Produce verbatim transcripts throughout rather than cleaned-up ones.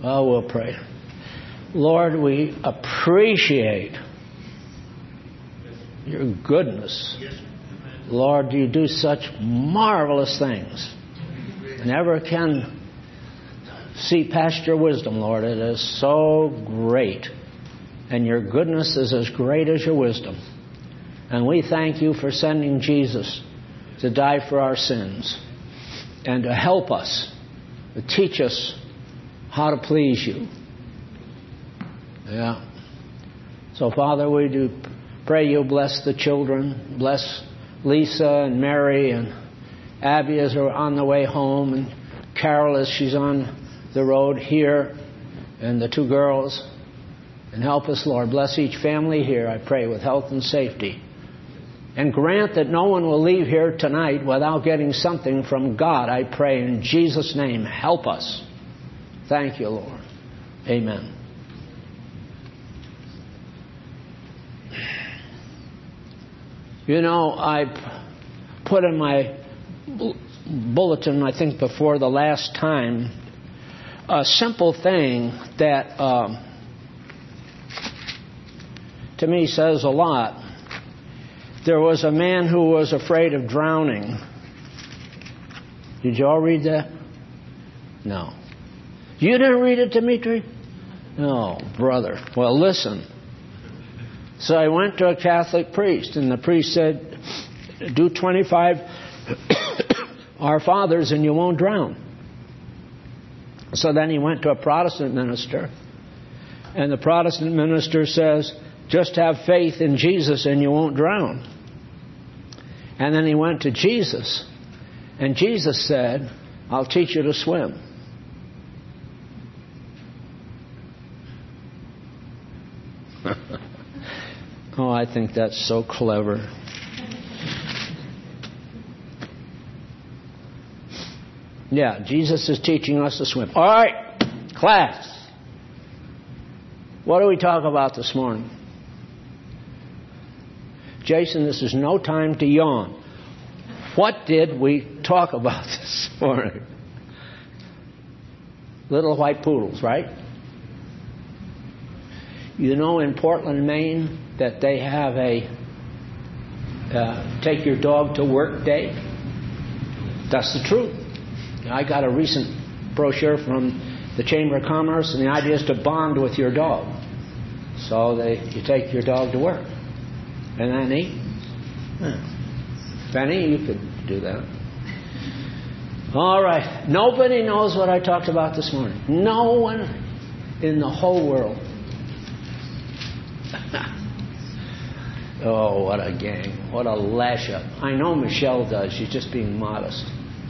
Well, we'll pray. Lord, we appreciate your goodness. Lord, you do such marvelous things. Never can see past your wisdom, Lord. It is so great. And your goodness is as great as your wisdom. And we thank you for sending Jesus to die for our sins and to help us, to teach us how to please you. Yeah. So, Father, we do pray you bless the children. Bless Lisa and Mary and Abby as they're on the way home, and Carol as she's on the road here, and the two girls. And help us, Lord. Bless each family here, I pray, with health and safety. And grant that no one will leave here tonight without getting something from God, I pray. In Jesus' name, help us. Thank you, Lord. Amen. You know, I put in my bulletin, I think before the last time, a simple thing that um, to me says a lot. There was a man who was afraid of drowning. Did you all read that? No. You didn't read it, Dimitri? No, brother. Well, listen. So I went to a Catholic priest, and the priest said, do twenty-five Our Fathers and you won't drown. So then he went to a Protestant minister, and the Protestant minister says, just have faith in Jesus and you won't drown. And then he went to Jesus, and Jesus said, I'll teach you to swim. Oh, I think that's so clever. Yeah, Jesus is teaching us to swim. All right, class. What do we talk about this morning? Jason, this is no time to yawn. What did we talk about this morning? Little white poodles, right? You know, in Portland, Maine, that they have a uh, take your dog to work day. That's the truth. I got a recent brochure from the Chamber of Commerce, and the idea is to bond with your dog. So they, you take your dog to work. Isn't that neat? Yeah. Benny, you could do that. All right. Nobody knows what I talked about this morning. No one in the whole world. Oh, what a gang. What a lash up. I know Michelle does. She's just being modest.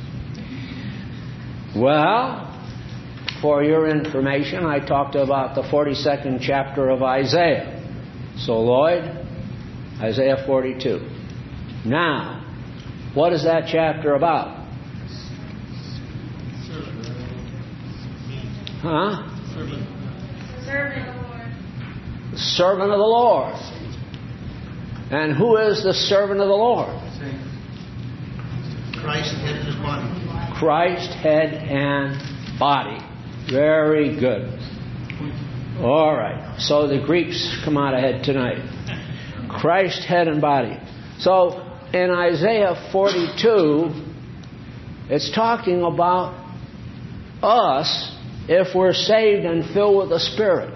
Well, for your information, I talked about the forty-second chapter of Isaiah. So, Lloyd, Isaiah forty-two. Now, what is that chapter about? Huh? Servant of the Lord. The servant of the Lord. And who is the servant of the Lord? Christ, head and his body. Christ, head and body. Very good. All right. So the Greeks come out ahead tonight. Christ, head and body. So in Isaiah forty-two, it's talking about us if we're saved and filled with the Spirit.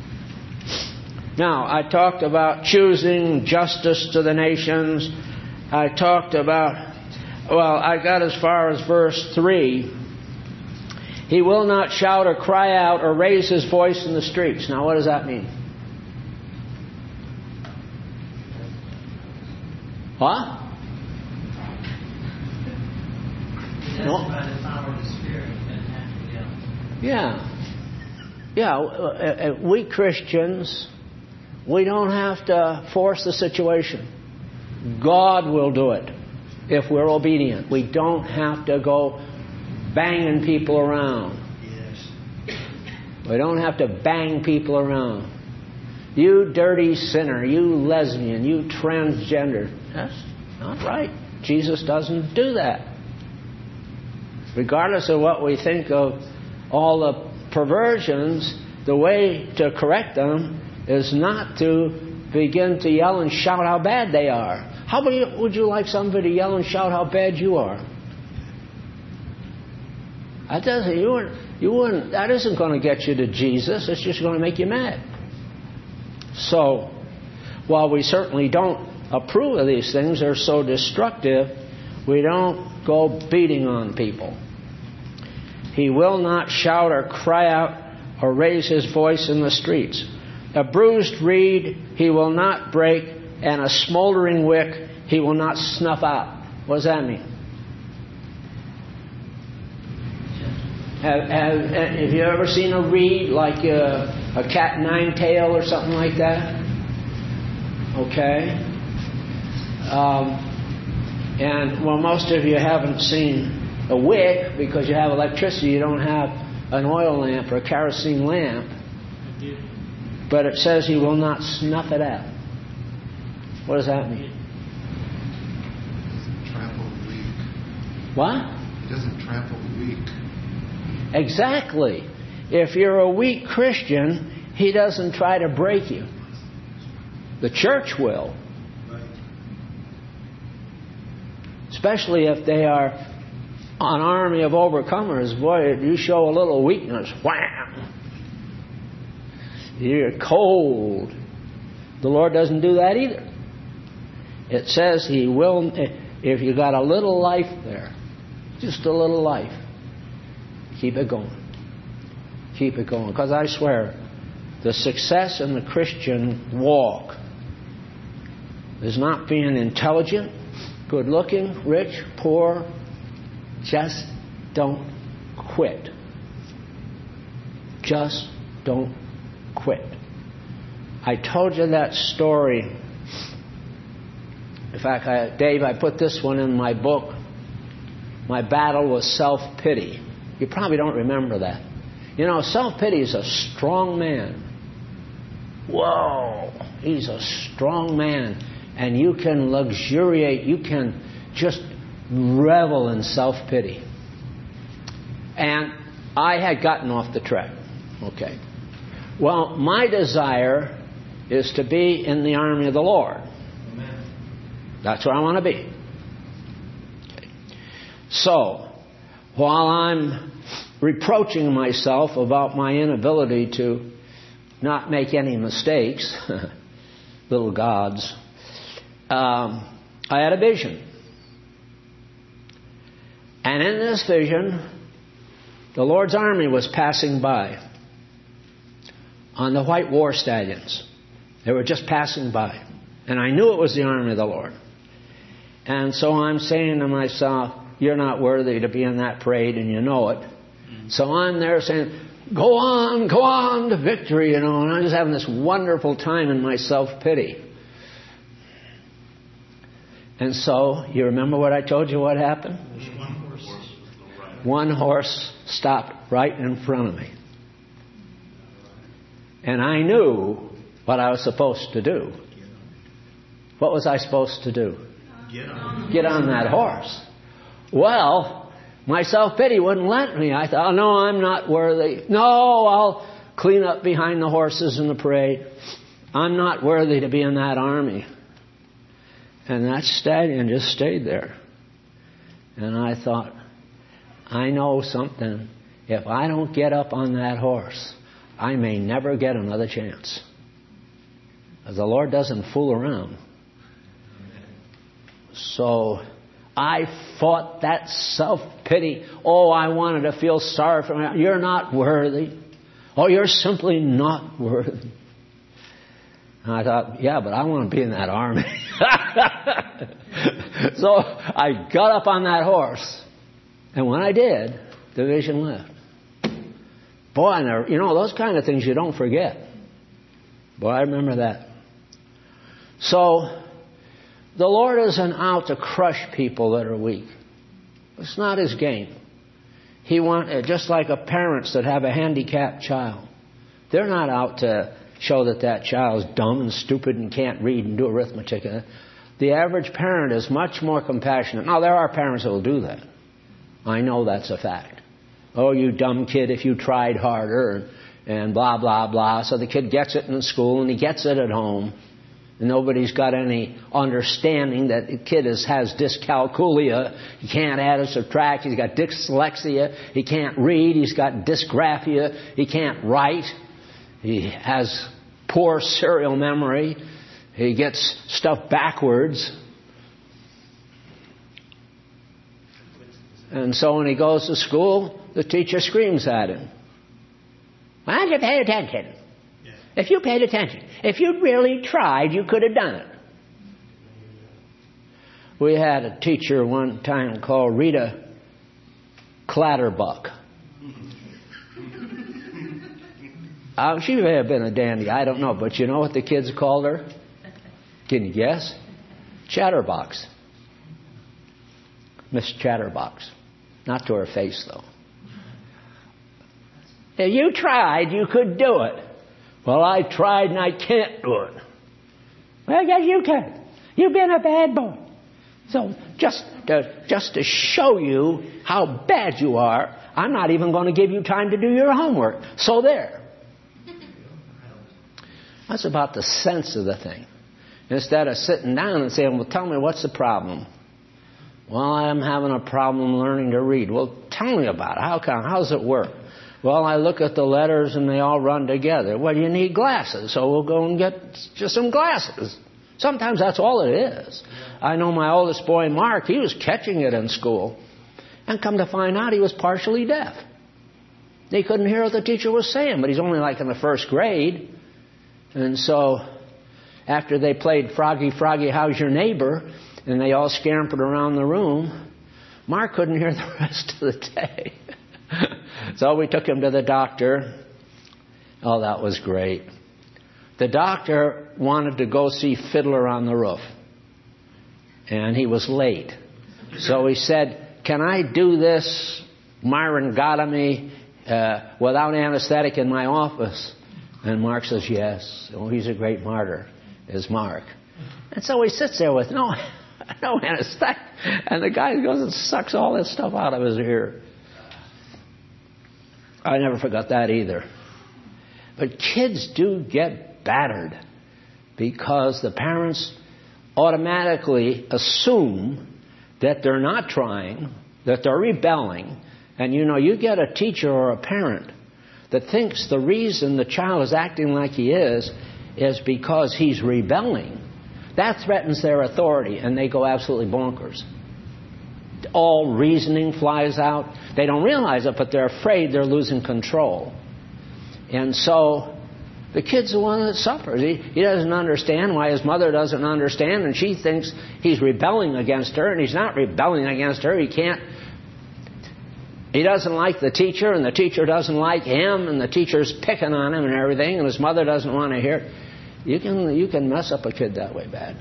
Now, I talked about choosing justice to the nations. I talked about, well, I got as far as verse three. He will not shout or cry out or raise his voice in the streets. Now, what does that mean? What? No. Yeah. Yeah, we Christians, we don't have to force the situation. God will do it if we're obedient. We don't have to go banging people around. Yes. We don't have to bang people around. You dirty sinner, you lesbian, you transgender. That's not right. Jesus doesn't do that. Regardless of what we think of all the perversions, the way to correct them is not to begin to yell and shout how bad they are. How would you like somebody to yell and shout how bad you are? That doesn't, you wouldn't, you wouldn't, that isn't going to get you to Jesus. It's just going to make you mad. So, while we certainly don't approve of these things, they're so destructive, we don't go beating on people. He will not shout or cry out or raise his voice in the streets. A bruised reed he will not break, and a smoldering wick he will not snuff out. What does that mean? Have, have, have you ever seen a reed like a, a cat nine tail or something like that? Okay. Um, and well, most of you haven't seen a wick because you have electricity. You don't have an oil lamp or a kerosene lamp. But it says he will not snuff it out. What does that mean? He doesn't trample the weak. What? He doesn't trample the weak. Exactly. If you're a weak Christian, he doesn't try to break you. The church will. Especially if they are an army of overcomers. Boy, you show a little weakness. Wham! You're cold. The Lord doesn't do that either. It says he will, if you got a little life there, just a little life, keep it going. Keep it going. Because I swear, the success in the Christian walk is not being intelligent, good looking, rich, poor. Just don't quit. Just don't quit. I told you that story. In fact, I, Dave, I put this one in my book. My battle was self-pity. You probably don't remember that. You know, self-pity is a strong man. Whoa! He's a strong man. And you can luxuriate, you can just revel in self-pity. And I had gotten off the track. Okay. Well, my desire is to be in the army of the Lord. Amen. That's where I want to be. Okay. So, while I'm reproaching myself about my inability to not make any mistakes, little gods, um, I had a vision. And in this vision, the Lord's army was passing by on the white war stallions. They were just passing by. And I knew it was the army of the Lord. And so I'm saying to myself, you're not worthy to be in that parade, and you know it. So I'm there saying, go on, go on to victory, you know. And I'm just having this wonderful time in my self-pity. And so, you remember what I told you what happened? One horse. One horse stopped right in front of me. And I knew what I was supposed to do. What was I supposed to do? Get on. Get on that horse. Well, my self-pity wouldn't let me. I thought, oh, no, I'm not worthy. No, I'll clean up behind the horses in the parade. I'm not worthy to be in that army. And that stallion just stayed there. And I thought, I know something. If I don't get up on that horse, I may never get another chance. The Lord doesn't fool around. So I fought that self-pity. Oh, I wanted to feel sorry for me. You're not worthy. Oh, you're simply not worthy. And I thought, yeah, but I want to be in that army. So I got up on that horse. And when I did, the vision left. Boy, and there, you know, those kind of things you don't forget. Boy, I remember that. So, the Lord isn't out to crush people that are weak. It's not His game. He want, just like a parents that have a handicapped child. They're not out to show that that child's dumb and stupid and can't read and do arithmetic. The average parent is much more compassionate. Now, there are parents that will do that. I know that's a fact. Oh, you dumb kid, if you tried harder, and, and blah, blah, blah. So the kid gets it in school and he gets it at home. And nobody's got any understanding that the kid is, has dyscalculia. He can't add or subtract. He's got dyslexia. He can't read. He's got dysgraphia. He can't write. He has poor serial memory. He gets stuff backwards. And so when he goes to school, the teacher screams at him. Why don't you pay attention? Yeah. If you paid attention, if you'd really tried, you could have done it. We had a teacher one time called Rita Clatterbuck. uh, she may have been a dandy, I don't know. But you know what the kids called her? Can you guess? Chatterbox. Miss Chatterbox. Not to her face, though. If you tried, you could do it. Well, I tried and I can't do it. Well, yes, you can. You've been a bad boy. So just to, just to show you how bad you are, I'm not even going to give you time to do your homework. So there. That's about the sense of the thing. Instead of sitting down and saying, well, tell me, what's the problem? Well, I'm having a problem learning to read. Well, tell me about it. How come? How does it work? Well, I look at the letters and they all run together. Well, you need glasses, so we'll go and get just some glasses. Sometimes that's all it is. I know my oldest boy, Mark, he was catching it in school. And come to find out, he was partially deaf. He couldn't hear what the teacher was saying, but he's only like in the first grade. And so after they played Froggy, Froggy, How's Your Neighbor? And they all scampered around the room, Mark couldn't hear the rest of the day. So we took him to the doctor. Oh, that was great. The doctor wanted to go see Fiddler on the Roof. And he was late. So he said, can I do this myringotomy uh, without anesthetic in my office? And Mark says, yes. Oh, he's a great martyr, is Mark. And so he sits there with no, no anesthetic. And the guy goes and sucks all this stuff out of his ear. I never forgot that either. But kids do get battered because the parents automatically assume that they're not trying, that they're rebelling. And you know, you get a teacher or a parent that thinks the reason the child is acting like he is is because he's rebelling. That threatens their authority, and they go absolutely bonkers. All reasoning flies out. They don't realize it, but they're afraid they're losing control. And so the kid's the one that suffers. He, he doesn't understand why his mother doesn't understand, and she thinks he's rebelling against her, and he's not rebelling against her. He can't. He doesn't like the teacher, and the teacher doesn't like him, and the teacher's picking on him and everything, and his mother doesn't want to hear it. You can, you can mess up a kid that way bad.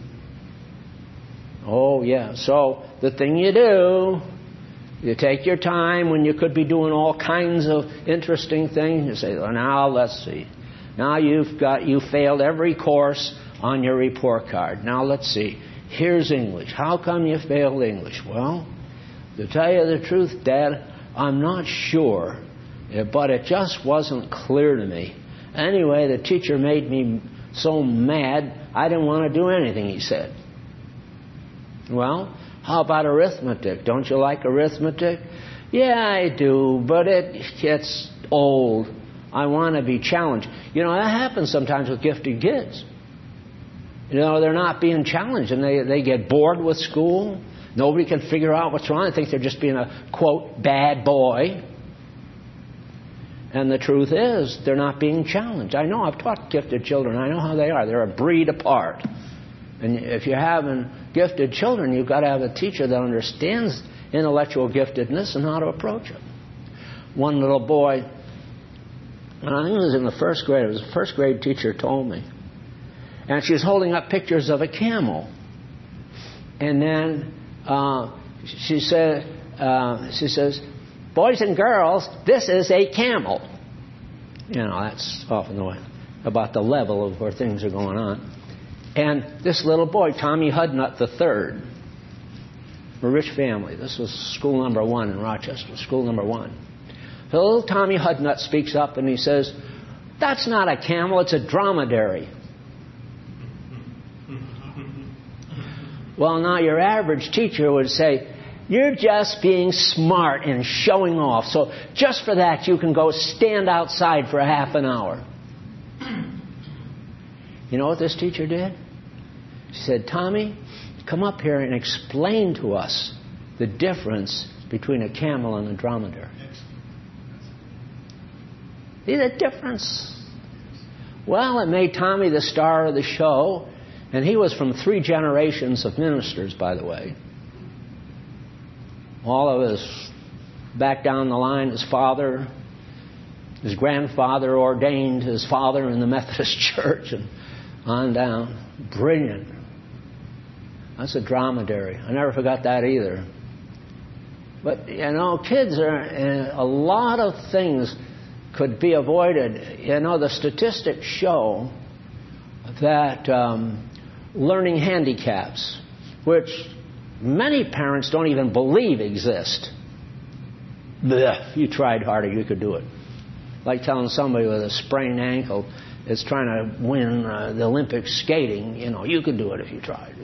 Oh, yeah. So the thing you do, you take your time when you could be doing all kinds of interesting things. You say, well, now let's see. Now you've got, you failed every course on your report card. Now let's see. Here's English. How come you failed English? Well, to tell you the truth, Dad, I'm not sure, but it just wasn't clear to me. Anyway, the teacher made me so mad, I didn't want to do anything, he said. Well, how about arithmetic? Don't you like arithmetic? Yeah, I do, but it gets old. I want to be challenged. You know, that happens sometimes with gifted kids. You know, they're not being challenged, and they, they get bored with school. Nobody can figure out what's wrong. They think they're just being a, quote, bad boy. And the truth is, they're not being challenged. I know, I've taught gifted children. I know how they are. They're a breed apart. And if you're having gifted children, you've got to have a teacher that understands intellectual giftedness and how to approach it. One little boy, and I think it was in the first grade, it was the first grade teacher told me. And she was holding up pictures of a camel. And then uh, she said, uh, she says, boys and girls, this is a camel. You know, that's often the way about the level of where things are going on. And this little boy, Tommy Hudnut the third, from a rich family. This was school number one in Rochester, school number one. little Tommy Hudnut speaks up and he says, "That's not a camel, it's a dromedary." Well, now your average teacher would say, "You're just being smart and showing off. So just for that, you can go stand outside for a half an hour." You know what this teacher did? She said, "Tommy, come up here and explain to us the difference between a camel and a dromedary." See the difference? Well, it made Tommy the star of the show, and he was from three generations of ministers, by the way. All of his, back down the line, his father, his grandfather ordained his father in the Methodist Church, and on down. Brilliant. That's a dromedary. I never forgot that either. But, you know, kids are, a lot of things could be avoided. You know, the statistics show that um, learning handicaps, which many parents don't even believe exist. Blech, if you tried harder, you could do it. Like telling somebody with a sprained ankle is trying to win uh, the Olympic skating, you know, you could do it if you tried.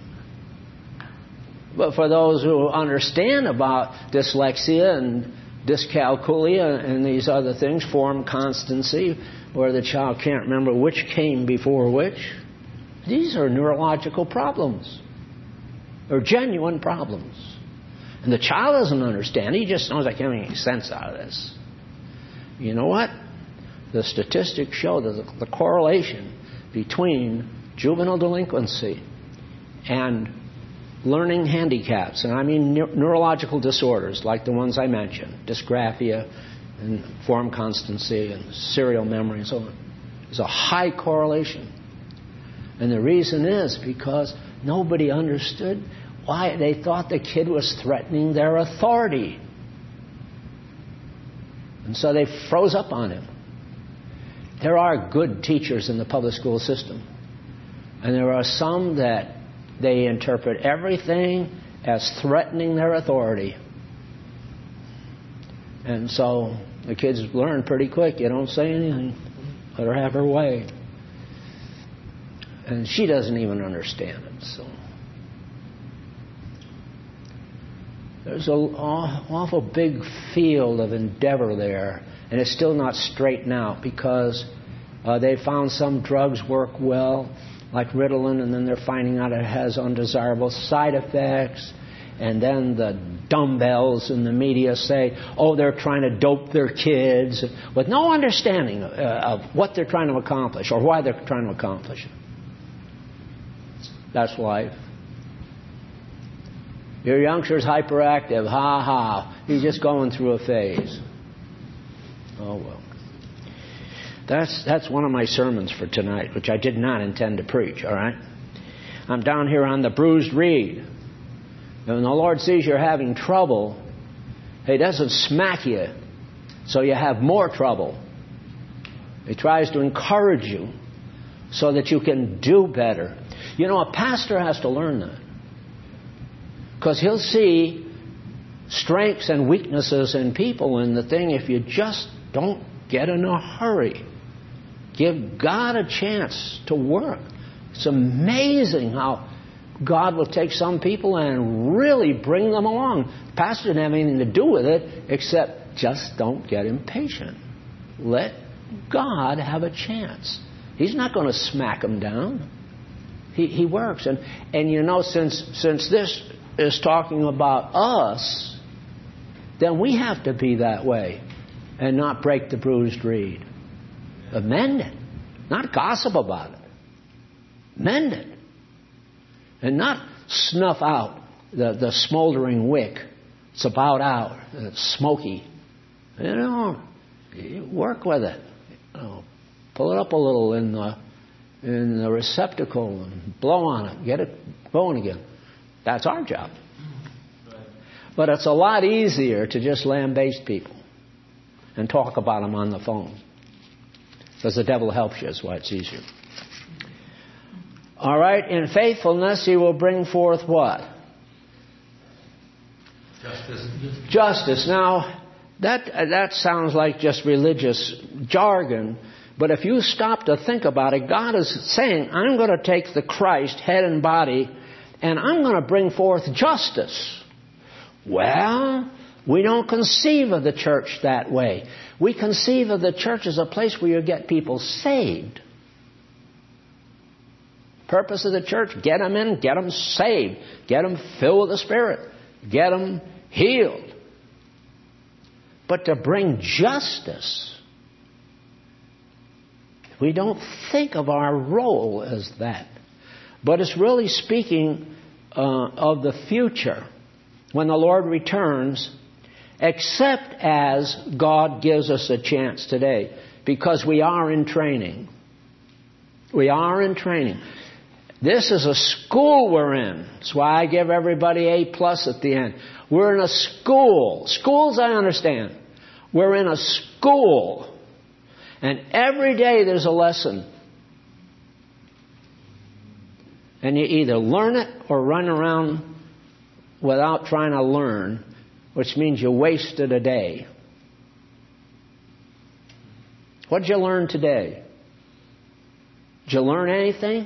But for those who understand about dyslexia and dyscalculia and these other things, form constancy, where the child can't remember which came before which, these are neurological problems. They're genuine problems. And the child doesn't understand. He just knows I can't make any sense out of this. You know what? The statistics show that the, the correlation between juvenile delinquency and learning handicaps, and I mean ne- neurological disorders like the ones I mentioned, dysgraphia and form constancy and serial memory and so on, is a high correlation. And the reason is because nobody understood why they thought the kid was threatening their authority. And so they froze up on him. There are good teachers in the public school system. And there are some that they interpret everything as threatening their authority. And so the kids learn pretty quick. You don't say anything. Let her have her way. And she doesn't even understand it. So there's an awful big field of endeavor there. And it's still not straightened out because uh, they found some drugs work well, like Ritalin, and then they're finding out it has undesirable side effects. And then the dumbbells in the media say, oh, they're trying to dope their kids, with no understanding uh, of what they're trying to accomplish or why they're trying to accomplish it. That's life. Your youngster's hyperactive. Ha ha. He's just going through a phase. Oh, well. That's that's one of my sermons for tonight, which I did not intend to preach, all right? I'm down here on the bruised reed. And when the Lord sees you're having trouble, He doesn't smack you so you have more trouble. He tries to encourage you so that you can do better. You know, a pastor has to learn that. Because he'll see strengths and weaknesses in people, and the thing, if you just don't get in a hurry, give God a chance to work. It's amazing how God will take some people and really bring them along. The pastor didn't have anything to do with it, except just don't get impatient. Let God have a chance. He's not going to smack them down. He, he works. And, and you know, since since this is talking about us, then we have to be that way and not break the bruised reed. But mend it. Not gossip about it. Mend it. And not snuff out the, the smoldering wick. It's about out. It's smoky. You know, you work with it. You know, pull it up a little in the, in the receptacle and blow on it. Get it going again. That's our job. But it's a lot easier to just lambaste people and talk about them on the phone. Because the devil helps you. That's why it's easier. All right. In faithfulness, he will bring forth what? Justice. Justice. Now, That, that sounds like just religious jargon. But if you stop to think about it, God is saying, I'm going to take the Christ, head and body, and I'm going to bring forth justice. Well, we don't conceive of the church that way. We conceive of the church as a place where you get people saved. Purpose of the church, get them in, get them saved, get them filled with the Spirit, get them healed. But to bring justice, we don't think of our role as that. But it's really speaking uh, of the future when the Lord returns, except as God gives us a chance today, because we are in training. We are in training. This is a school we're in. That's why I give everybody A plus at the end. We're in a school. Schools, I understand. We're in a school. And every day there's a lesson. And you either learn it or run around without trying to learn, which means you wasted a day. What did you learn today? Did you learn anything?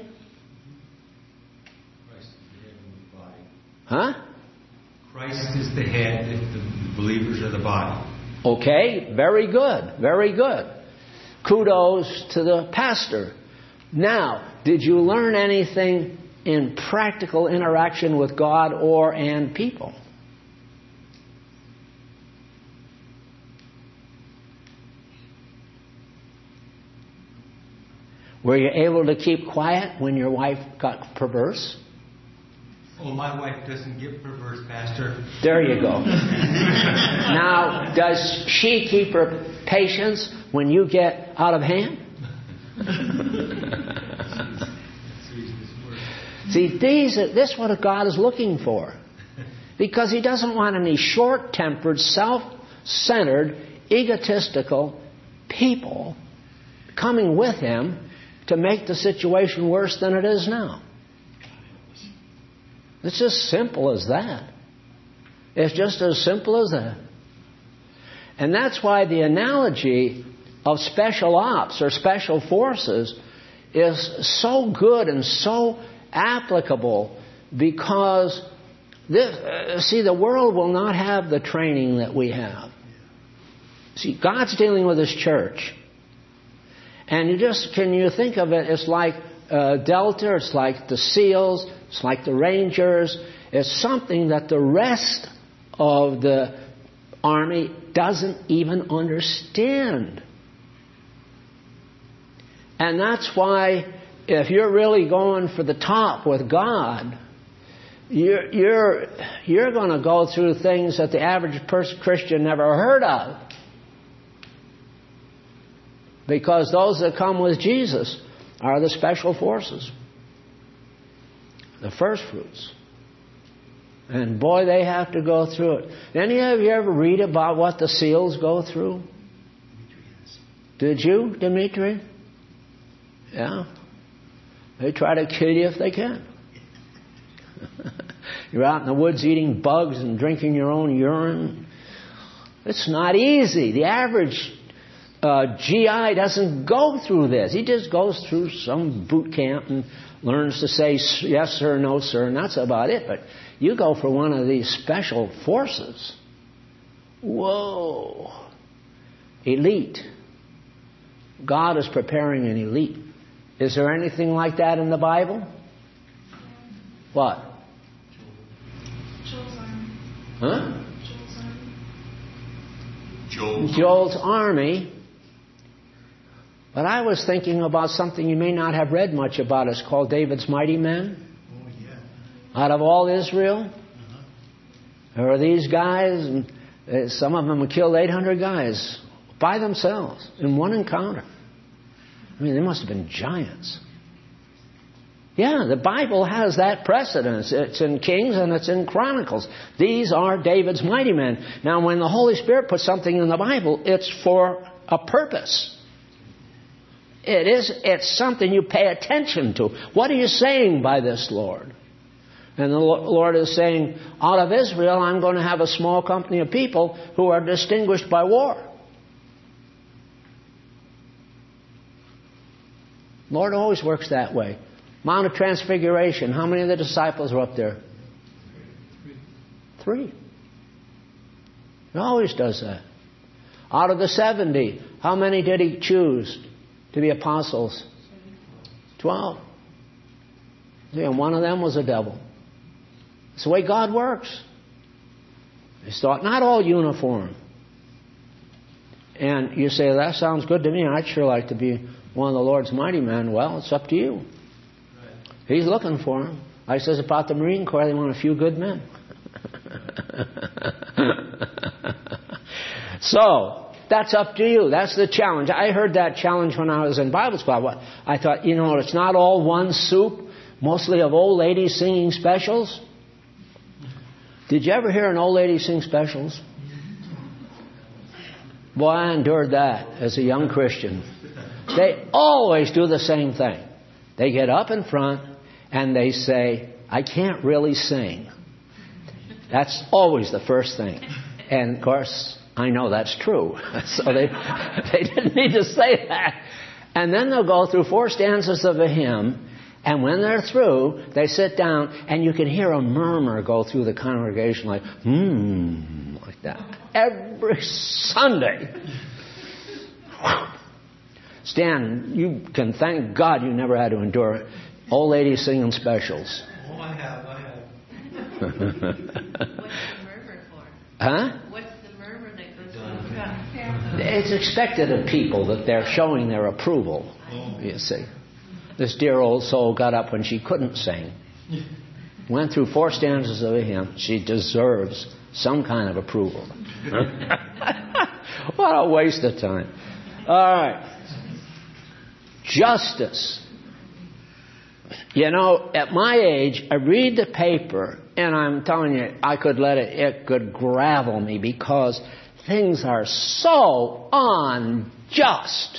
Christ is the head of the body. Huh? Christ is the head, the believers are the body. Okay, very good, very good. Kudos to the pastor. Now, did you learn anything in practical interaction with God or and people? Were you able to keep quiet when your wife got perverse? Oh, my wife doesn't get perverse, Pastor. There you go. Now, does she keep her patience when you get out of hand? See, these, this is what God is looking for. Because He doesn't want any short-tempered, self-centered, egotistical people coming with Him to make the situation worse than it is now. It's just simple as that. It's just as simple as that. And that's why the analogy of special ops or special forces is so good and so applicable, because this, uh, see, the world will not have the training that we have. See, God's dealing with His church. And you just, can you think of it, it's like uh, Delta, it's like the SEALs, it's like the Rangers. It's something that the rest of the Army doesn't even understand. And that's why if you're really going for the top with God, you're, you're, you're going to go through things that the average person, Christian never heard of. Because those that come with Jesus are the special forces. The first fruits. And boy, they have to go through it. Any of you ever read about what the SEALs go through? Did you, Dimitri? Yeah. They try to kill you if they can. You're out in the woods eating bugs and drinking your own urine. It's not easy. The average uh, G I doesn't go through this. He just goes through some boot camp and learns to say yes sir, no sir, and that's about it. But you go for one of these special forces. Whoa. Elite. God is preparing an elite. Is there anything like that in the Bible? What? Joel's army. Huh? Joel's army. Joel's, Joel's army. But I was thinking about something you may not have read much about. It's called David's Mighty Men. Oh, yeah. Out of all Israel. Uh-huh. There are these guys, and uh, some of them have killed eight hundred guys by themselves in one encounter. I mean, they must have been giants. Yeah, the Bible has that precedence. It's in Kings and it's in Chronicles. These are David's mighty men. Now, when the Holy Spirit puts something in the Bible, it's for a purpose. It is, it's something you pay attention to. What are you saying by this, Lord? And the Lord is saying, out of Israel, I'm going to have a small company of people who are distinguished by war. Lord always works that way. Mount of Transfiguration, how many of the disciples were up there? Three. He always does that. Out of the seventy, how many did He choose to be apostles? Twelve. And one of them was a devil. It's the way God works. It's thought not all uniform. And you say, that sounds good to me. I'd sure like to be one of the Lord's mighty men. Well, it's up to you. He's looking for them. I says about the Marine Corps, they want a few good men. So, that's up to you. That's the challenge. I heard that challenge when I was in Bible school. I thought, you know, it's not all one soup, mostly of old ladies singing specials. Did you ever hear an old lady sing specials? Boy, I endured that as a young Christian. They always do the same thing. They get up in front and they say, I can't really sing. That's always the first thing. And of course, I know that's true. So they, they didn't need to say that. And then they'll go through four stanzas of a hymn. And when they're through, they sit down and you can hear a murmur go through the congregation like, hmm, like that. Every Sunday. Stan, you can thank God you never had to endure old ladies singing specials. Oh, I have, I have. What's the murmur for? Huh? What's the murmur that goes through the crowd? It's expected of people that they're showing their approval, you see. This dear old soul got up when she couldn't sing. Went through four stanzas of a hymn. She deserves some kind of approval. What a waste of time. All right. Justice. You know, at my age, I read the paper, and I'm telling you, I could let it, it could gravel me because things are so unjust.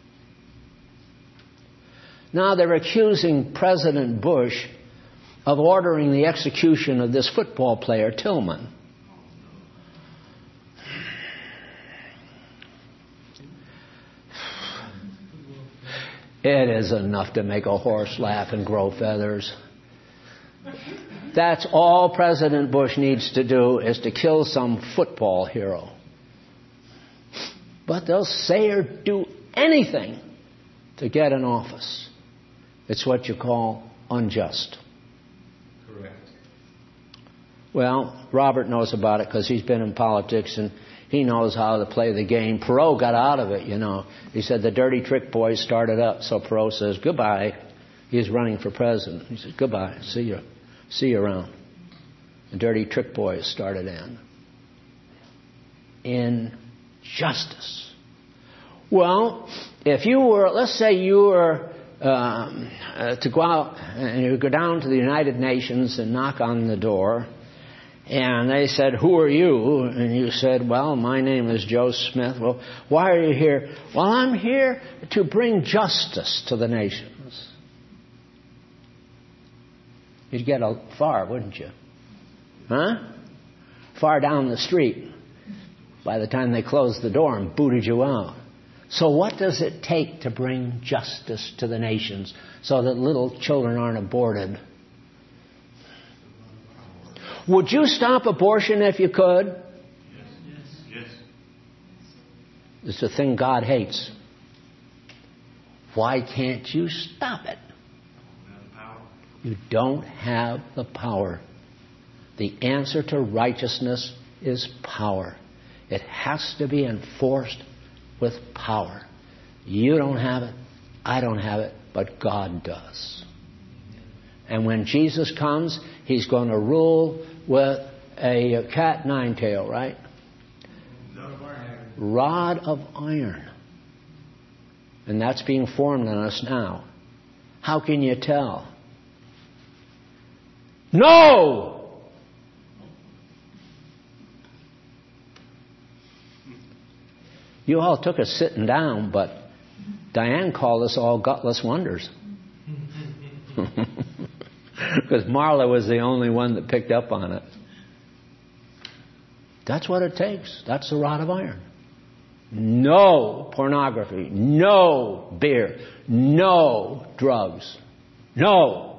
Now they're accusing President Bush of ordering the execution of this football player, Tillman. It is enough to make a horse laugh and grow feathers. That's all President Bush needs to do, is to kill some football hero. But they'll say or do anything to get in office. It's what you call unjust. Correct. Well, Robert knows about it because he's been in politics and he knows how to play the game. Perot got out of it, you know. He said the dirty trick boys started up. So Perot says, goodbye. He's running for president. He says, goodbye. See you. See you around. The dirty trick boys started in. Injustice. Well, if you were, let's say you were um, uh, to go out and you go down to the United Nations and knock on the door, and they said, who are you? And you said, well, my name is Joe Smith. Well, why are you here? Well, I'm here to bring justice to the nations. You'd get a far, wouldn't you? Huh? Far down the street by the time they closed the door and booted you out. So what does it take to bring justice to the nations so that little children aren't aborted? Would you stop abortion if you could? Yes. Yes. Yes. It's a thing God hates. Why can't you stop it? You don't have the power. The answer to righteousness is power. It has to be enforced with power. You don't have it. I don't have it. But God does. And when Jesus comes, He's going to rule with a cat nine tail, right? Rod of iron. And that's being formed on us now. How can you tell? No! You all took us sitting down, but Diane called us all gutless wonders. Because Marla was the only one that picked up on it. That's what it takes. That's the rod of iron. No pornography. No beer. No drugs. No.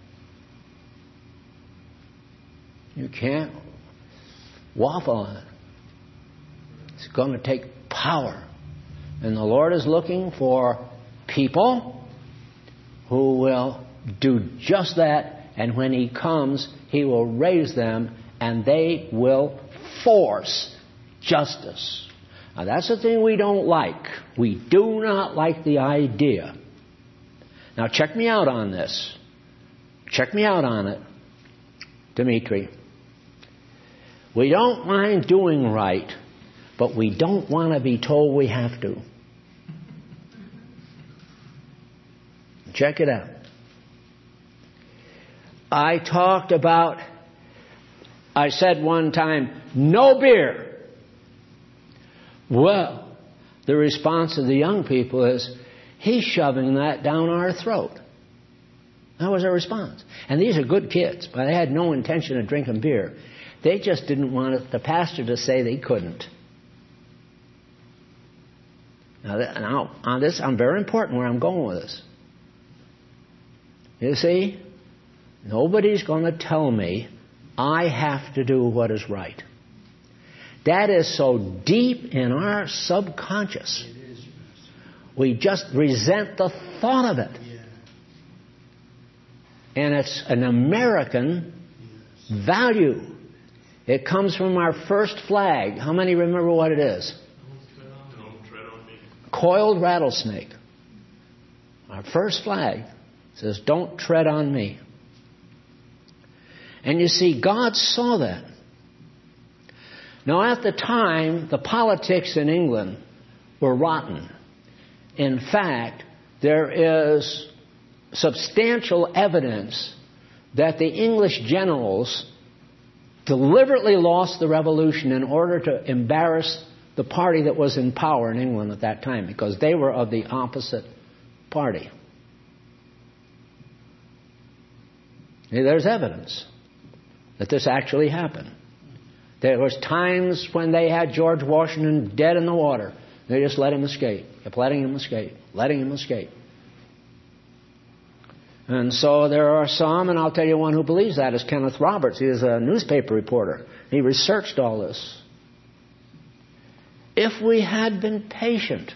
You can't waffle on it. It's going to take power. And the Lord is looking for people who will do just that. And when He comes, He will raise them and they will force justice. Now that's the thing we don't like. We do not like the idea. Now check me out on this. Check me out on it, Dimitri. We don't mind doing right, but we don't want to be told we have to. Check it out. I talked about, I said one time, no beer. Well, the response of the young people is, he's shoving that down our throat. That was their response. And these are good kids, but they had no intention of drinking beer. They just didn't want the pastor to say they couldn't. Now, now on this, I'm very important where I'm going with this. You see, nobody's going to tell me I have to do what is right. That is so deep in our subconscious. We just resent the thought of it. And it's an American value. It comes from our first flag. How many remember what it is? Don't tread on me. Coiled rattlesnake. Our first flag says, don't tread on me. And you see, God saw that. Now, at the time, the politics in England were rotten. In fact, there is substantial evidence that the English generals deliberately lost the revolution in order to embarrass the party that was in power in England at that time, because they were of the opposite party. There's evidence that this actually happened. There was times when they had George Washington dead in the water. They just let him escape. Kept letting him escape. Letting him escape. And so there are some, and I'll tell you one who believes that is Kenneth Roberts. He is a newspaper reporter. He researched all this. If we had been patient,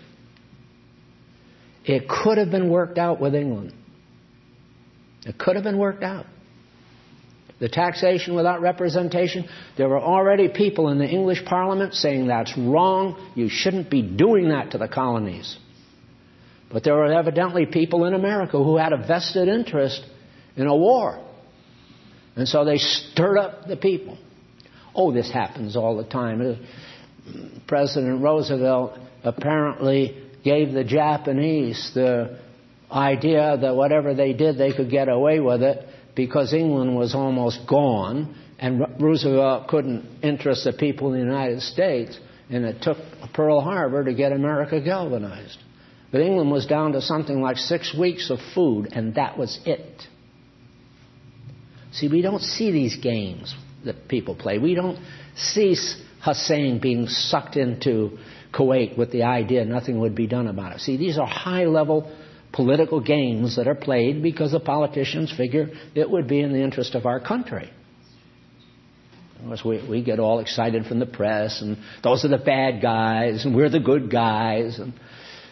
it could have been worked out with England. It could have been worked out. The taxation without representation, there were already people in the English Parliament saying that's wrong. You shouldn't be doing that to the colonies. But there were evidently people in America who had a vested interest in a war. And so they stirred up the people. Oh, this happens all the time. President Roosevelt apparently gave the Japanese the idea that whatever they did, they could get away with it, because England was almost gone and Roosevelt couldn't interest the people in the United States, and it took Pearl Harbor to get America galvanized. But England was down to something like six weeks of food, and that was it. See, we don't see these games that people play. We don't see Hussein being sucked into Kuwait with the idea nothing would be done about it. See, these are high-level political games that are played because the politicians figure it would be in the interest of our country. Of course, we, we get all excited from the press, and those are the bad guys, and we're the good guys. And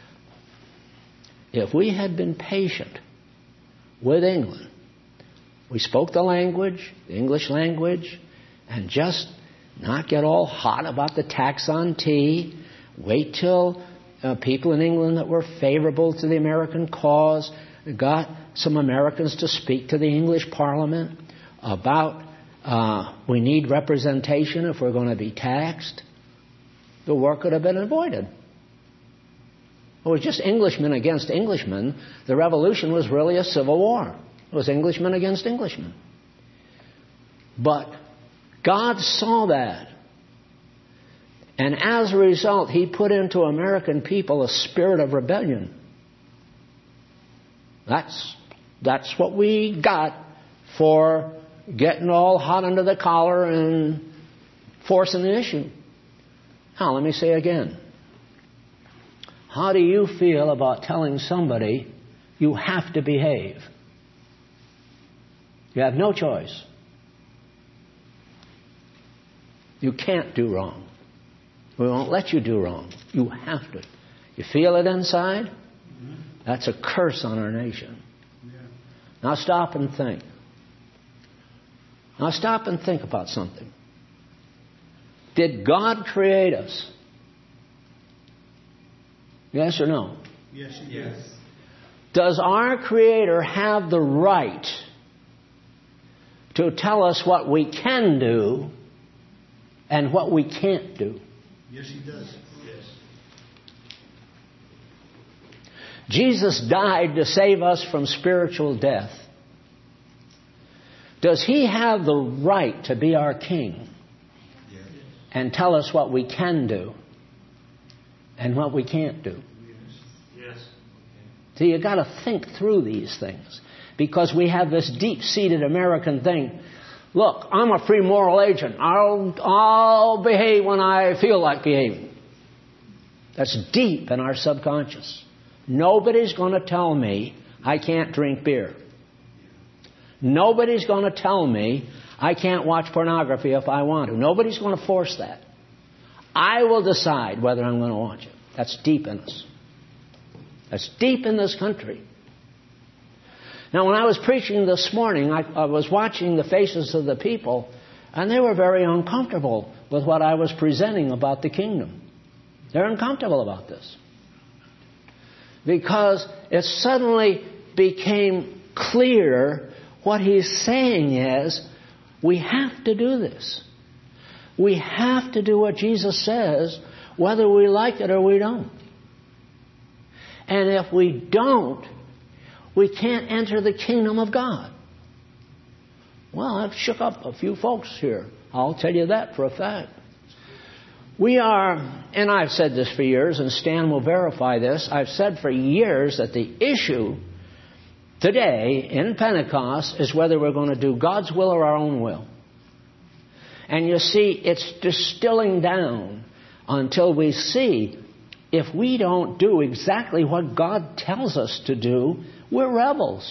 if we had been patient with England, we spoke the language, the English language, and just not get all hot about the tax on tea, wait till Uh, people in England that were favorable to the American cause got some Americans to speak to the English Parliament about uh, we need representation if we're going to be taxed, the war could have been avoided. It was just Englishmen against Englishmen. The revolution was really a civil war. It was Englishmen against Englishmen. But God saw that. And as a result, He put into American people a spirit of rebellion. That's, that's what we got for getting all hot under the collar and forcing the issue. Now, let me say again. How do you feel about telling somebody you have to behave? You have no choice. You can't do wrong. We won't let you do wrong. You have to. You feel it inside? That's a curse on our nation. Now stop and think. Now stop and think about something. Did God create us? Yes or no? Yes, He did. Yes. Does our Creator have the right to tell us what we can do and what we can't do? Yes, He does. Yes. Jesus died to save us from spiritual death. Does He have the right to be our King Yes. and tell us what we can do and what we can't do? Yes. See, you've got to think through these things, because we have this deep-seated American thing. Look, I'm a free moral agent. I'll, I'll behave when I feel like behaving. That's deep in our subconscious. Nobody's going to tell me I can't drink beer. Nobody's going to tell me I can't watch pornography if I want to. Nobody's going to force that. I will decide whether I'm going to watch it. That's deep in us. That's deep in this country. Now, when I was preaching this morning, I, I was watching the faces of the people, and they were very uncomfortable with what I was presenting about the kingdom. They're uncomfortable about this. Because it suddenly became clear what he's saying is, we have to do this. We have to do what Jesus says, whether we like it or we don't. And if we don't, we can't enter the kingdom of God. Well, I've shook up a few folks here. I'll tell you that for a fact. We are, and I've said this for years, and Stan will verify this, I've said for years that the issue today in Pentecost is whether we're going to do God's will or our own will. And you see, it's distilling down until we see if we don't do exactly what God tells us to do, we're rebels.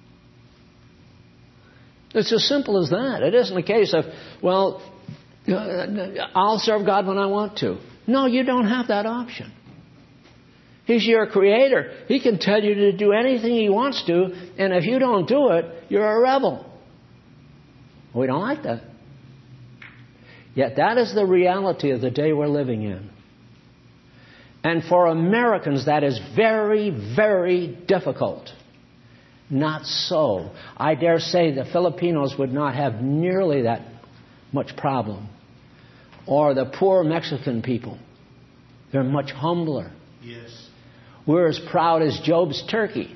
It's as simple as that. It isn't a case of, well, I'll serve God when I want to. No, you don't have that option. He's your creator. He can tell you to do anything He wants to, and if you don't do it, you're a rebel. We don't like that. Yet that is the reality of the day we're living in. And for Americans, that is very, very difficult. Not so. I dare say the Filipinos would not have nearly that much problem. Or the poor Mexican people. They're much humbler. Yes. We're as proud as Job's turkey.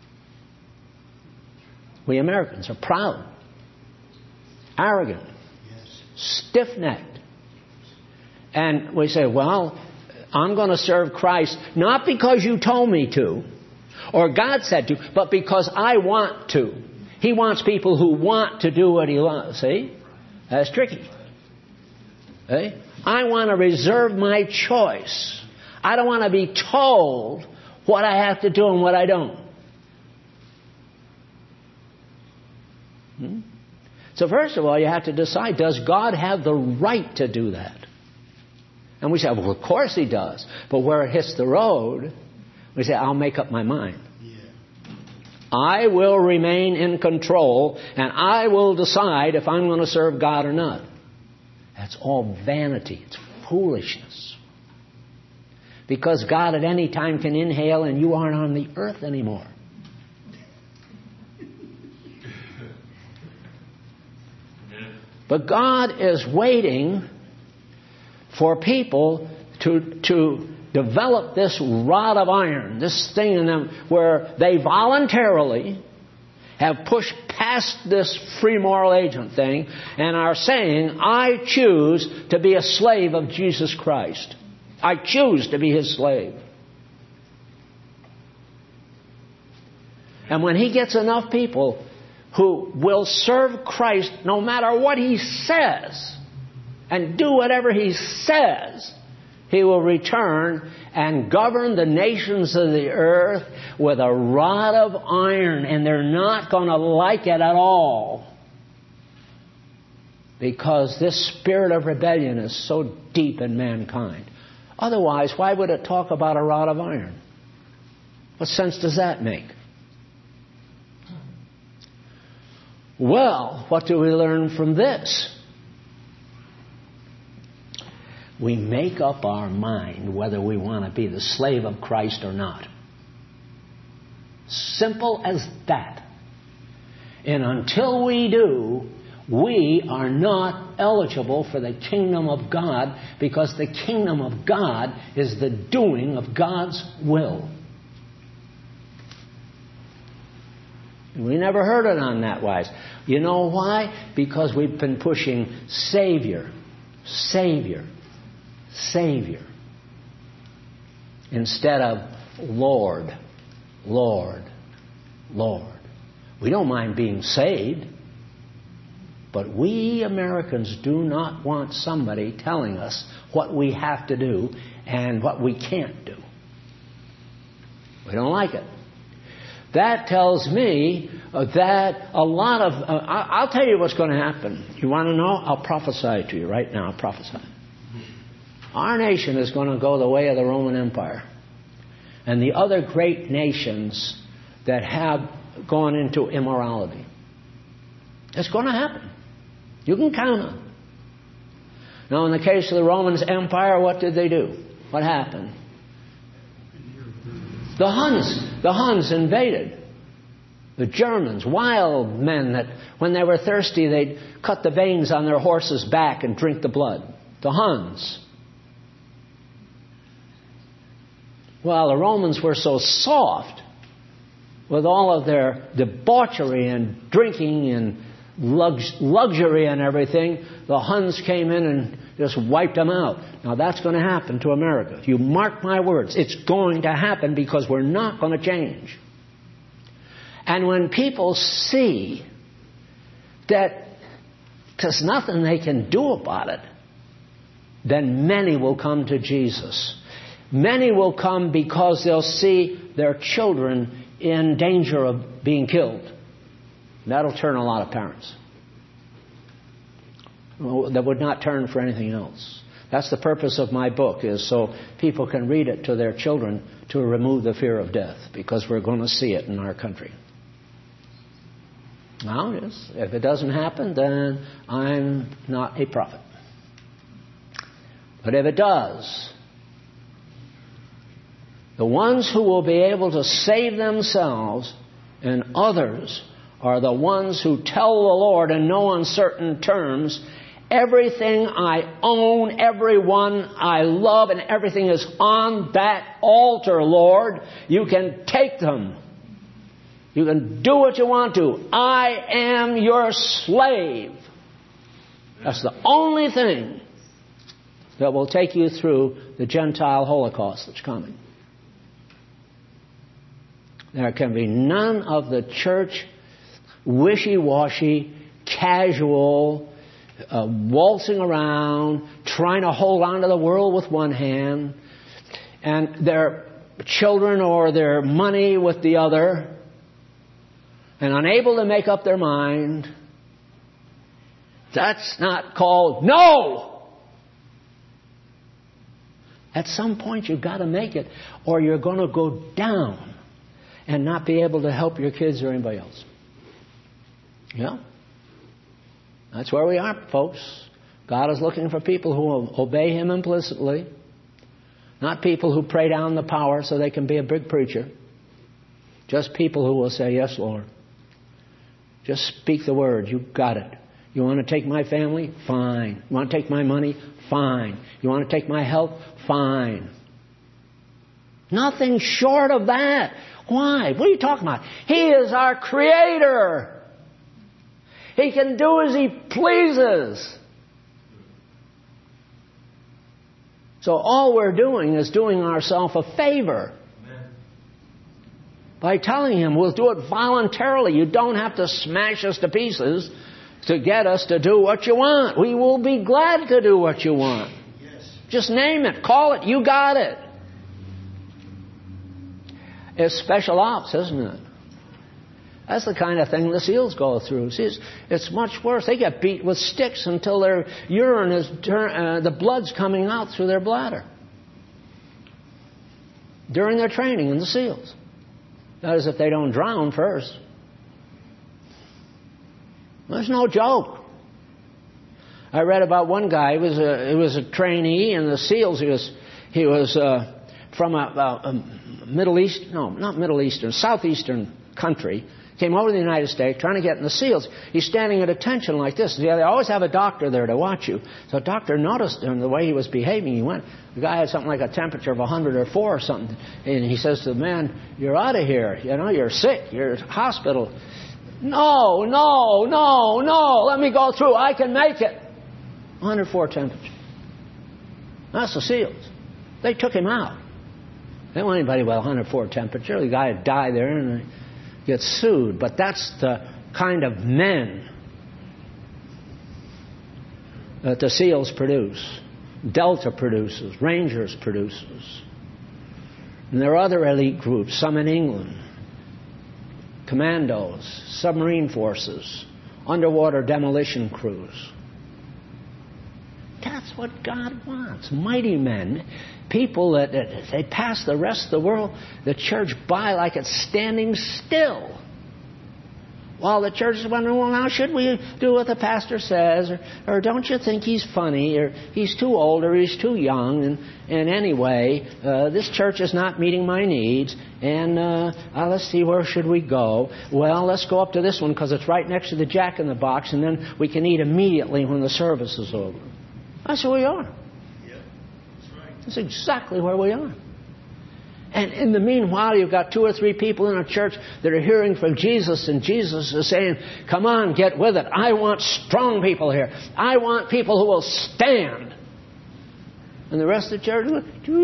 We Americans are proud, arrogant, yes, stiff-necked. And we say, well, I'm going to serve Christ not because you told me to or God said to, but because I want to. He wants people who want to do what He wants. See? That's tricky. See? I want to reserve my choice. I don't want to be told what I have to do and what I don't. Hmm? So first of all, you have to decide, does God have the right to do that? And we say, well, of course He does. But where it hits the road, we say, I'll make up my mind. yeah, I will remain in control, and I will decide if I'm going to serve God or not. That's all vanity. It's foolishness. Because God at any time can inhale and you aren't on the earth anymore. But God is waiting for people to, to develop this rod of iron, this thing in them where they voluntarily have pushed past this free moral agent thing and are saying, I choose to be a slave of Jesus Christ. I choose to be His slave. And when He gets enough people who will serve Christ no matter what He says and do whatever He says, He will return and govern the nations of the earth with a rod of iron, and they're not going to like it at all. Because this spirit of rebellion is so deep in mankind. Otherwise, why would it talk about a rod of iron? What sense does that make? Well, what do we learn from this? We make up our mind whether we want to be the slave of Christ or not. Simple as that. And until we do, we are not eligible for the kingdom of God, because the kingdom of God is the doing of God's will. We never heard it on that wise. You know why? Because we've been pushing Savior, Savior, Savior, instead of Lord, Lord, Lord. We don't mind being saved, but we Americans do not want somebody telling us what we have to do and what we can't do. We don't like it. That tells me uh, that a lot of... Uh, I'll tell you what's going to happen. You want to know? I'll prophesy to you right now. I'll prophesy. Our nation is going to go the way of the Roman Empire. And the other great nations that have gone into immorality. It's going to happen. You can count on it. Now, in the case of the Roman Empire, what did they do? What happened? The Huns, the Huns invaded. The Germans, wild men that when they were thirsty, they'd cut the veins on their horses' back and drink the blood. The Huns. Well, the Romans were so soft with all of their debauchery and drinking and lux- luxury and everything. The Huns came in and just wiped them out. Now that's going to happen to America. You mark my words. It's going to happen, because we're not going to change. And when people see that there's nothing they can do about it, then many will come to Jesus. Many will come because they'll see their children in danger of being killed. That'll turn a lot of parents. That would not turn for anything else. That's the purpose of my book, is so people can read it to their children to remove the fear of death, because we're going to see it in our country. Now, yes, if it doesn't happen, then I'm not a prophet. But if it does, the ones who will be able to save themselves and others are the ones who tell the Lord in no uncertain terms, everything I own, everyone I love, and everything is on that altar, Lord. You can take them. You can do what you want to. I am your slave. That's the only thing that will take you through the Gentile Holocaust that's coming. There can be none of the church wishy-washy, casual, uh, waltzing around, trying to hold on to the world with one hand, and their children or their money with the other, and unable to make up their mind. That's not called no! At some point you've got to make it, or you're going to go down and not be able to help your kids or anybody else. Yeah. That's where we are, folks. God is looking for people who will obey Him implicitly. Not people who pray down the power so they can be a big preacher. Just people who will say, yes, Lord. Just speak the word. You got it. You want to take my family? Fine. You want to take my money? Fine. You want to take my health? Fine. Nothing short of that. Why? What are you talking about? He is our Creator. He can do as He pleases. So all we're doing is doing ourselves a favor. By telling him we'll do it voluntarily. You don't have to smash us to pieces to get us to do what you want. We will be glad to do what you want. Yes. Just name it. Call it. You got it. It's special ops, isn't it? That's the kind of thing the SEALs go through. See, it's, it's much worse. They get beat with sticks until their urine is, uh, the blood's coming out through their bladder. During their training in the SEALs. That is if they don't drown first. That's no joke. I read about one guy. He was a, he was a trainee in the SEALs. He was, he was uh, from a, a, a Middle East, no, not Middle Eastern, Southeastern country. Came over to the United States trying to get in the SEALs. He's standing at attention like this. They always have a doctor there to watch you. So the doctor noticed him, the way he was behaving. He went, the guy had something like a temperature of one hundred or four or something. And he says to the man, "You're out of here. You know, you're sick. You're at hospital." "No, no, no, no. Let me go through. I can make it." one hundred four temperature. That's the SEALs. They took him out. They don't want anybody with one hundred four temperature. The guy would die there and get sued. But that's the kind of men that the SEALs produce. Delta produces. Rangers produces. And there are other elite groups, some in England. Commandos, submarine forces, underwater demolition crews. That's what God wants. Mighty men. People that, that they pass the rest of the world, the church by like it's standing still. While the church is wondering, well, now should we do what the pastor says? Or, or don't you think he's funny? Or he's too old or he's too young. And, and anyway, uh, this church is not meeting my needs. And uh, uh, let's see, where should we go? Well, let's go up to this one because it's right next to the Jack in the Box. And then we can eat immediately when the service is over. That's who we are. Yeah, that's right. That's exactly where we are. And in the meanwhile, you've got two or three people in a church that are hearing from Jesus, and Jesus is saying, "Come on, get with it. I want strong people here. I want people who will stand." And the rest of the church,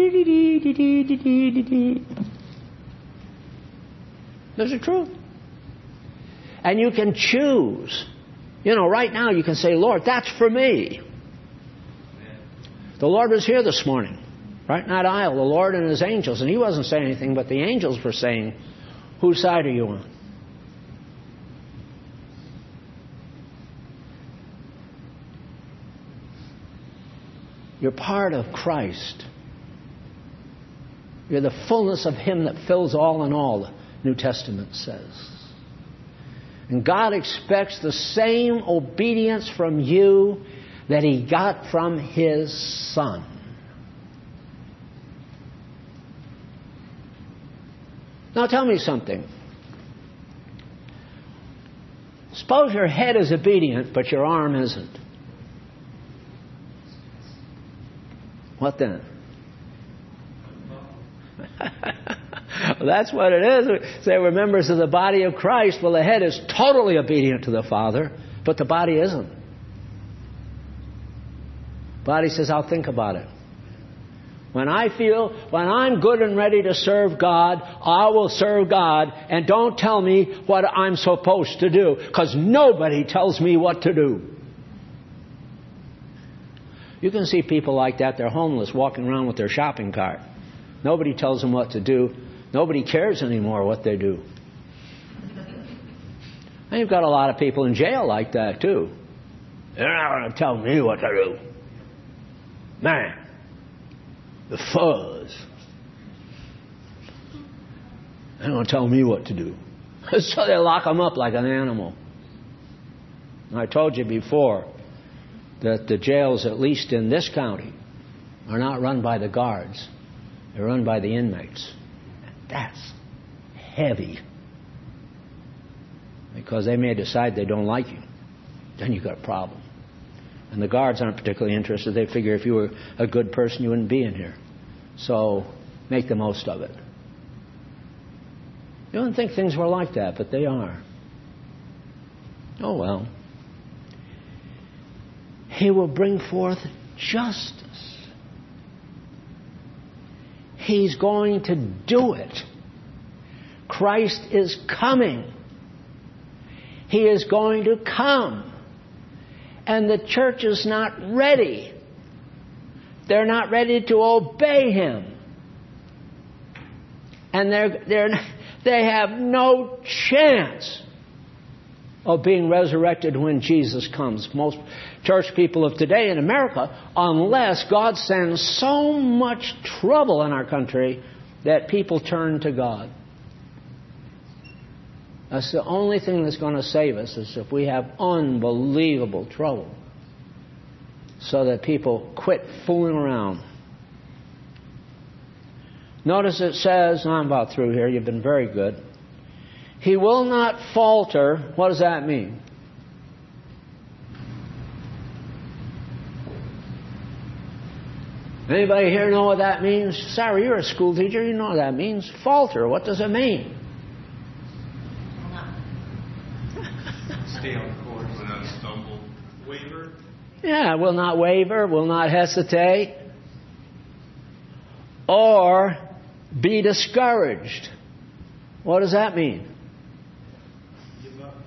there's the truth. And you can choose. You know, right now you can say, "Lord, that's for me." The Lord was here this morning. Right in that aisle, the Lord and His angels. And He wasn't saying anything, but the angels were saying, "Whose side are you on?" You're part of Christ. You're the fullness of Him that fills all in all, the New Testament says. And God expects the same obedience from you that He got from His Son. Now tell me something. Suppose your head is obedient, but your arm isn't. What then? Well, that's what it is. Say we're members of the body of Christ. Well, the head is totally obedient to the Father, but the body isn't. Body says, "I'll think about it. When I feel, when I'm good and ready to serve God, I will serve God, and don't tell me what I'm supposed to do, because nobody tells me what to do." You can see people like that. They're homeless, walking around with their shopping cart. Nobody tells them what to do. Nobody cares anymore what they do. And you've got a lot of people in jail like that, too. They're not going to tell me what to do. Man. The fuzz. They don't tell me what to do. So they lock them up like an animal. I told you before that the jails, at least in this county, are not run by the guards. They're run by the inmates. That's heavy. Because they may decide they don't like you. Then you've got a problem. And the guards aren't particularly interested. They figure if you were a good person, you wouldn't be in here. So make the most of it. You don't think things were like that, but they are. Oh well. He will bring forth justice. He's going to do it. Christ is coming. He is going to come. And the church is not ready. They're not ready to obey Him. And they're, they're, they have no chance of being resurrected when Jesus comes. Most church people of today in America, unless God sends so much trouble in our country that people turn to God. That's the only thing that's going to save us, is if we have unbelievable trouble, so that people quit fooling around. Notice it says, I'm about through here, you've been very good. He will not falter. What does that mean? Anybody here know what that means? Sarah, you're a school teacher, you know what that means. Falter, what does it mean? Stay on course. Will not stumble. Waver. Yeah, will not waver, will not hesitate, or be discouraged. What does that mean? Give up.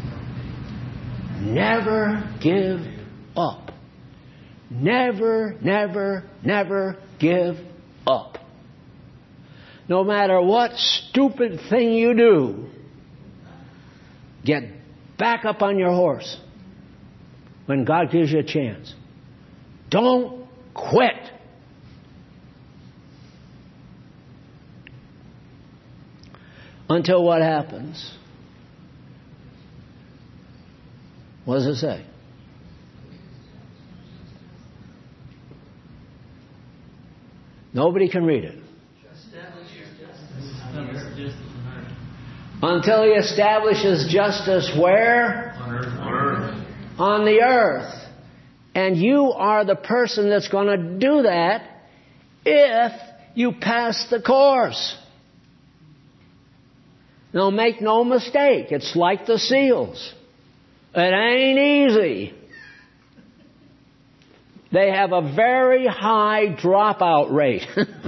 Never give up. Never, never, never give up. No matter what stupid thing you do, get back up on your horse when God gives you a chance. Don't quit. Until what happens? What does it say? Nobody can read it. Until He establishes justice where? On earth. On earth. On the earth. And you are the person that's going to do that if you pass the course. Now make no mistake, it's like the SEALs. It ain't easy. They have a very high dropout rate.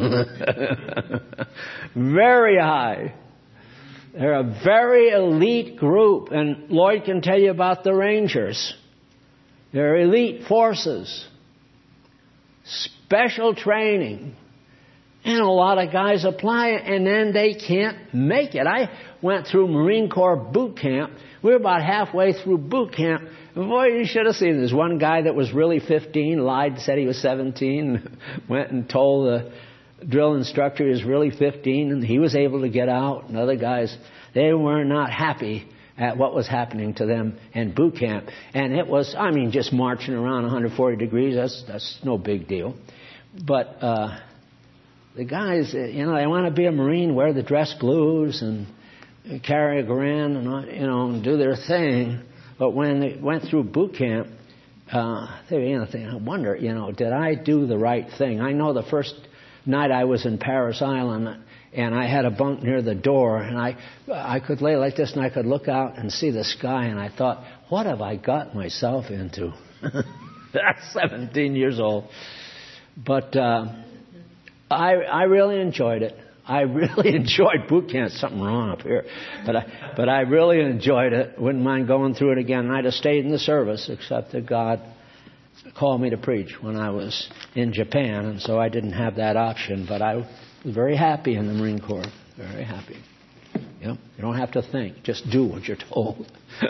Very high. They're a very elite group. And Lloyd can tell you about the Rangers. They're elite forces. Special training. And a lot of guys apply it, and then they can't make it. I went through Marine Corps boot camp. We were about halfway through boot camp. And boy, you should have seen this. One guy that was really fifteen, lied, said he was seventeen, went and told the drill instructor he was really fifteen, and he was able to get out. And other guys, they were not happy at what was happening to them in boot camp. And it was, I mean, just marching around one hundred forty degrees, that's, that's no big deal. But uh, the guys, you know, they want to be a Marine, wear the dress blues and carry a Garand and, you know, and do their thing. But when they went through boot camp, uh, they, you know, they, I wonder, you know, did I do the right thing? I know the first night I was in Paris Island, and I had a bunk near the door, and I I could lay like this, and I could look out and see the sky, and I thought, what have I got myself into? That's seventeen years old. But uh, I I really enjoyed it. I really enjoyed boot camp. Something wrong up here, but I but I really enjoyed it. Wouldn't mind going through it again. And I'd have stayed in the service, except that God called me to preach when I was in Japan, and so I didn't have that option. But I was very happy in the Marine Corps. Very happy. You know, you don't have to think. Just do what you're told.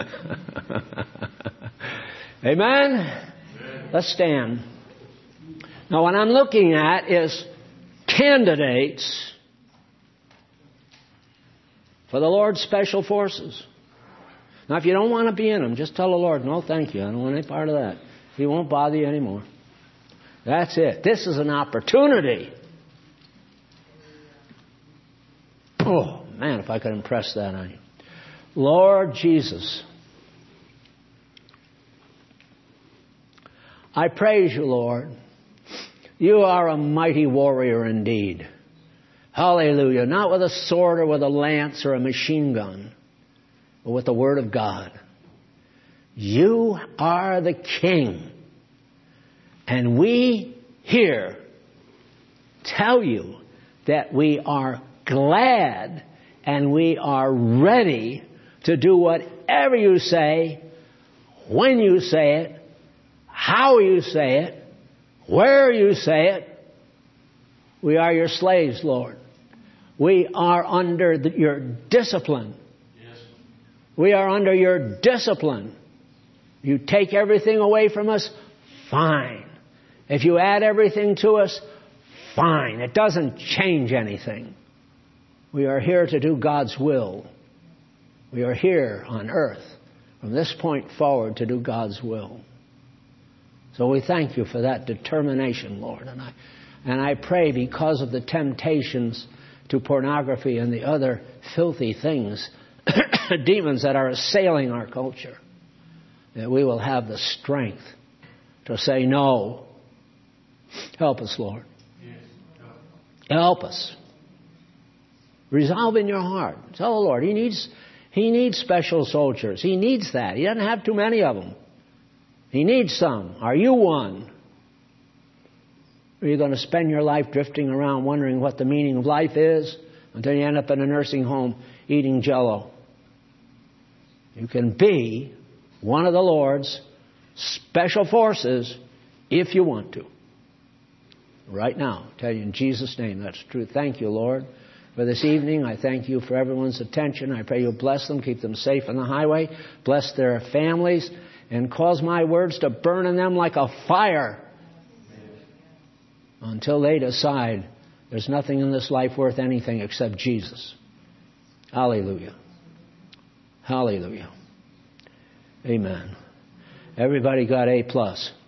Amen? Let's stand. Now, what I'm looking at is candidates for the Lord's special forces. Now, if you don't want to be in them, just tell the Lord, no, thank you. I don't want any part of that. He won't bother you anymore. That's it. This is an opportunity. Oh, man, if I could impress that on you. Lord Jesus, I praise you, Lord. You are a mighty warrior indeed. Hallelujah. Not with a sword or with a lance or a machine gun, but with the Word of God. You are the King. And we here tell you that we are glad And we are ready to do whatever you say, when you say it, how you say it, where you say it. We are your slaves, Lord. We are under the, your discipline. Yes. We are under your discipline. You take everything away from us, fine. If you add everything to us, fine. It doesn't change anything. We are here to do God's will. We are here on earth from this point forward to do God's will. So we thank you for that determination, Lord. And I, and I pray because of the temptations to pornography and the other filthy things, demons that are assailing our culture, that we will have the strength to say no. Help us, Lord. Help us. Resolve in your heart. Tell the Lord, He needs, He needs special soldiers. He needs that. He doesn't have too many of them. He needs some. Are you one? Or are you going to spend your life drifting around wondering what the meaning of life is until you end up in a nursing home eating Jell-O? You can be one of the Lord's special forces if you want to. Right now, I tell you in Jesus' name, that's true. Thank you, Lord, for this evening. I thank you for everyone's attention. I pray you'll bless them, keep them safe on the highway, bless their families, and cause my words to burn in them like a fire until they decide there's nothing in this life worth anything except Jesus. Hallelujah. Hallelujah. Amen. Everybody got A plus.